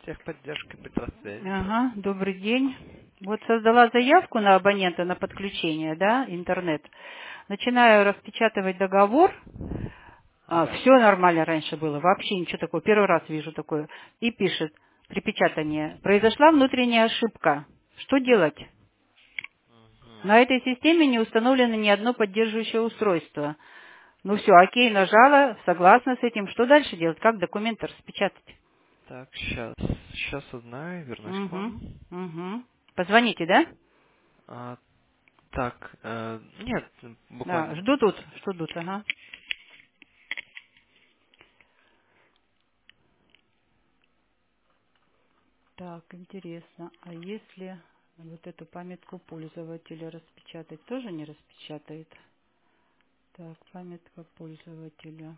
Техподдержка Петросвязи. Ага, добрый день. Вот создала заявку на абонента на подключение, да, интернет. Начинаю распечатывать договор. Ага. Все нормально раньше было, вообще ничего такого. Первый раз вижу такое. И пишет при печатании: произошла внутренняя ошибка. Что делать? Мгм. На этой системе не установлено ни одно поддерживающее устройство. Ну все, окей, нажала, согласна с этим. Что дальше делать? Как документ распечатать? Так, сейчас узнаю, вернусь к Угу, вам. угу. Позвоните, да? А, так, нет, Да, буквально. жду тут, что тут, ага. Так, интересно, а если вот эту памятку пользователя распечатать, тоже не распечатает? Так, памятка пользователя.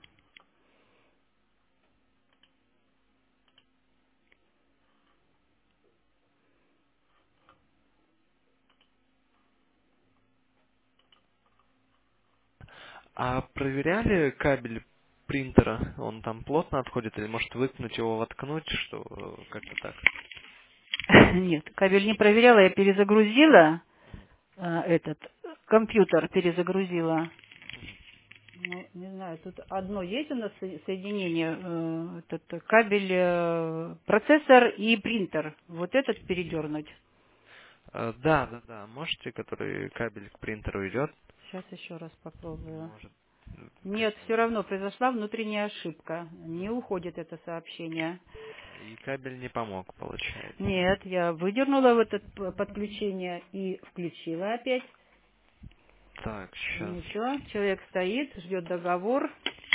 А проверяли кабель принтера? Он там плотно отходит, или может выткнуть его, воткнуть, что как-то так? Нет, кабель не проверяла, я перезагрузила этот компьютер, перезагрузила. Ну, не знаю, тут одно есть у нас соединение, этот кабель, процессор и принтер. Вот этот передернуть. Да, да, да. Можете, который кабель к принтеру идет? Сейчас еще раз попробую. Может, Нет, как-то. все равно произошла внутренняя ошибка. Не уходит это сообщение. И кабель не помог, получается. Нет, я выдернула вот это подключение и включила опять. Так, сейчас. Ничего, человек стоит, ждет договор.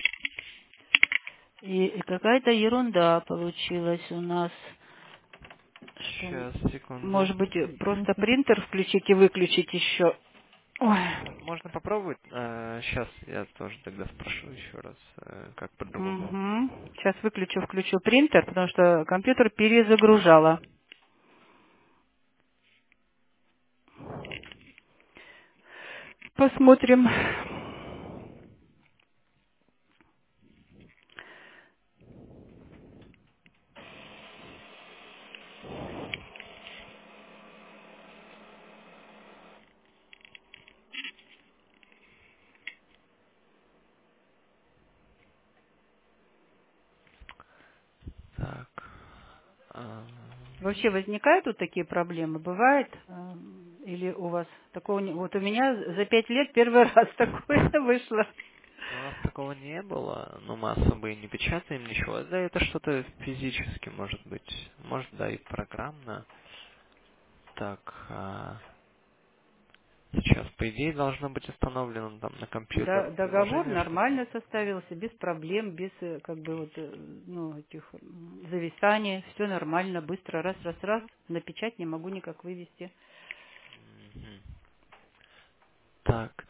И какая-то ерунда получилась у нас. Что, Сейчас, секунду. может быть, просто принтер включить и выключить еще. Ой. Можно попробовать? Сейчас я тоже тогда спрошу еще раз, как по-другому. Угу. Сейчас выключу, включу принтер, потому что компьютер перезагружала. Посмотрим. Так. а, Вообще возникают тут такие проблемы? Бывает? Или у вас такого не... Вот у меня за 5 лет первый раз такое вышло. У нас такого не было, но мы особо и не печатаем ничего. Да, это что-то физически может быть. Может, да, и программно. Так, сейчас, по идее, должно быть установлено там на компьютер Договор приложение, что-то. нормально составился, без проблем, без как бы вот, ну, этих зависаний. Все нормально, быстро, раз, раз, раз. На печать не могу никак вывести. Мгм. Так,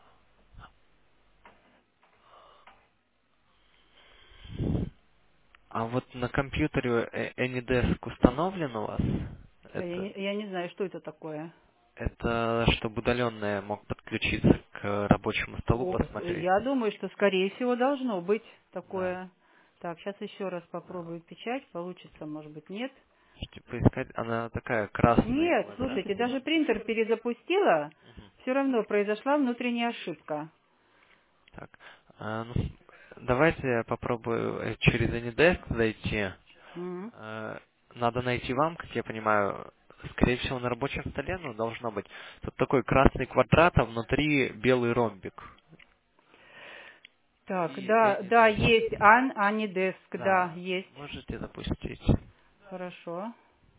а вот на компьютере AnyDesk установлен у вас? Это, Я не знаю, что это такое. это чтобы удаленное мог подключиться к рабочему столу, посмотреть. Я думаю, что скорее всего должно быть Да. такое. Так, сейчас еще раз попробую печать. Получится, может быть, нет. Можете поискать, она такая красный Нет, квадрат. слушайте, даже принтер перезапустила, Мгм. все равно произошла внутренняя ошибка. Так, ну, давайте я попробую через AnyDesk зайти. Мгм. Надо найти вам, как я понимаю, скорее всего, на рабочем столе, ну, должно быть. Тут такой красный квадрат, а внутри белый ромбик. Так, И да, да, AnyDesk. есть AnyDesk, да, Да, есть. можете запустить. Хорошо.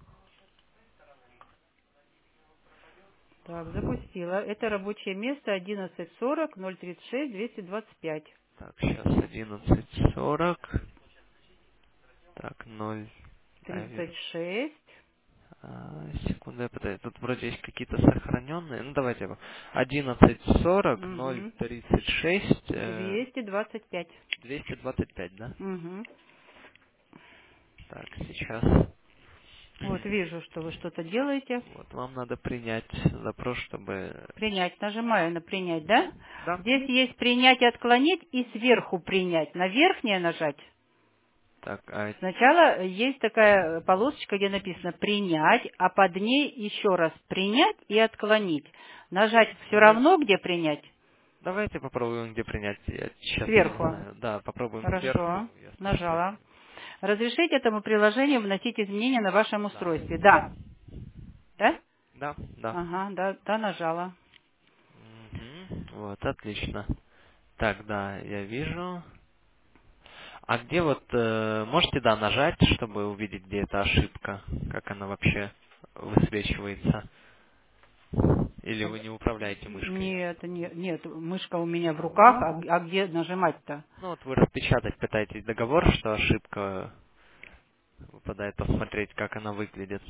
Так, запустила. Это рабочее место 11:40 036 225. Так, сейчас 11:40. Так, 0. 36. Секунду, я пытаюсь. Тут вроде есть какие-то сохраненные. Ну, давайте его. 11:40 Угу. 036 225. 225, да? Угу. Так, сейчас. Вот вижу, что вы что-то делаете. Вот, вам надо принять запрос, чтобы... Принять. Нажимаю на принять, да? Да. Здесь есть принять и отклонить и сверху принять. На верхнее нажать. Так, а Сначала есть такая полосочка, где написано «принять», а под ней еще раз «принять» и «отклонить». Нажать все давай, равно, где «принять»? давайте попробуем, где принять. Я честно не Сверху. знаю. Да, попробуем сверху. Хорошо. Я спрашиваю. Нажала. Разрешить этому приложению вносить изменения на вашем Да. устройстве? Да. Да? Да, да. Ага, да, да, нажала. Мгм. Вот, отлично. Так, да, я вижу. А где вот, можете, да, нажать, чтобы увидеть, где эта ошибка? Как она вообще высвечивается? Или вы не управляете мышкой? Нет, нет, нет, мышка у меня в А, руках, а где нажимать-то? ну вот вы распечатать пытаетесь договор, что ошибка выпадает, посмотреть, как она выглядит.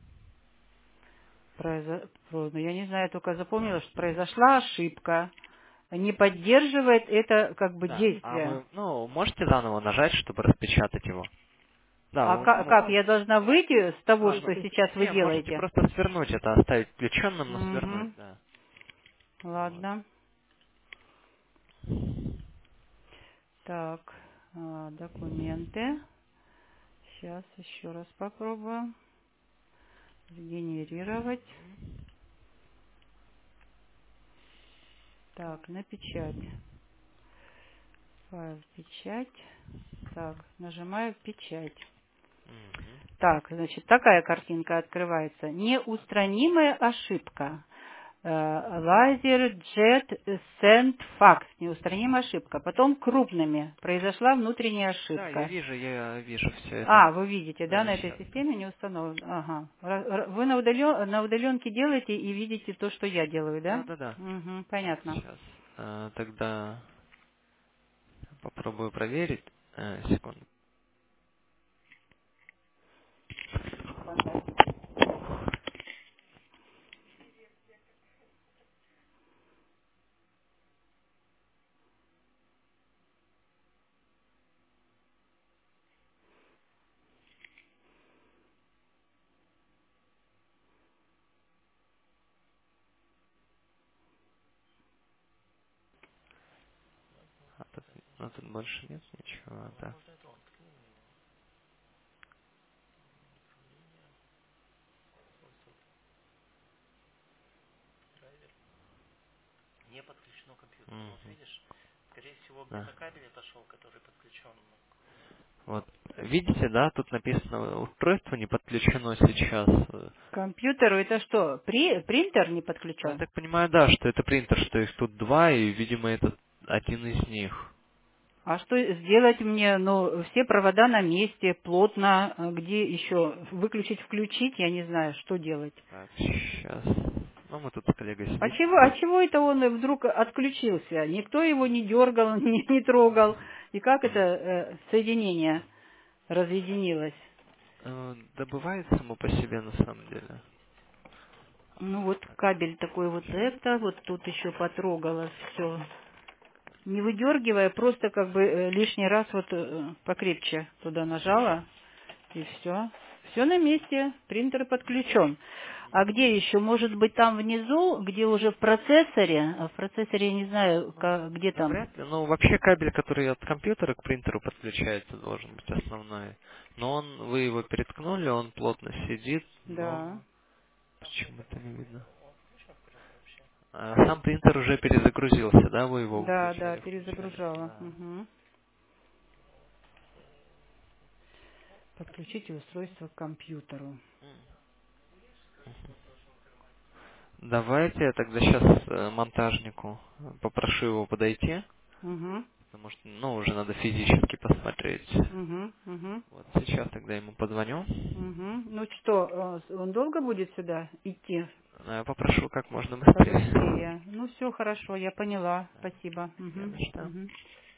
Ну, я не знаю, только запомнила, что произошла ошибка. Не поддерживает это как бы Да. А действие. вы, ну, можете заново нажать, чтобы распечатать его? Да, А вы как, я должна выйти с того, что сейчас вы не, можете делаете? просто свернуть это, оставить включенным, но свернуть, Угу. да. Вот. Ладно. Так, документы. Сейчас еще раз попробуем. Сгенерировать. Так, на печать. Файл печать. Так, нажимаю печать. Мгм. Так, значит, такая картинка открывается. Неустранимая ошибка. Лазер Jet Send Fax. Неустранимая ошибка. Потом крупными. Произошла внутренняя Да, ошибка. я вижу все это. А, вы видите, да, Да, на этой сейчас. системе не установлено. Ага. Вы на удаленке делаете и видите то, что я делаю, Да, да? да, да. Угу, Вот понятно. сейчас. Тогда попробую проверить. Секунду. Тут больше нет ничего, да. Мгм. Да. Вот. Видите, да, тут написано, устройство не подключено сейчас. К компьютеру это что? Принтер не Ну, я подключен? так понимаю, да, что это принтер, что их тут два, и, видимо, это один из них. А что сделать мне? Ну, все провода на месте, плотно. Где еще? Выключить, включить? Я не знаю, что делать. Так, сейчас. Ну, мы тут с коллегой сидим. А чего это он вдруг отключился? Никто его не дергал, не трогал. И как это соединение разъединилось? Добывает само по себе, на самом деле. Ну вот кабель такой вот это, вот тут еще потрогалось все. Не выдергивая, просто как бы лишний раз вот покрепче туда нажала, и все. Все на месте, принтер подключен. А где еще? Может быть, там внизу, где уже в процессоре, а в процессоре я не знаю, где Да там. вряд ли. Ну, вообще кабель, который от компьютера к принтеру подключается, должен быть основной. Но вы его переткнули, он плотно сидит, но Да, почему-то не видно. А сам принтер уже перезагрузился, да? Вы его да, выключали, включали. перезагружала. Да. Угу. Подключите устройство к компьютеру. Давайте я тогда сейчас монтажнику попрошу его подойти, Угу, потому что, ну, уже надо физически посмотреть. угу, угу. Вот сейчас тогда ему позвоню. Угу. Ну что, он долго будет сюда идти? Я попрошу как можно быстрее. Побыстрее. Ну все, хорошо, я поняла. Спасибо. Не Угу. на что. Угу.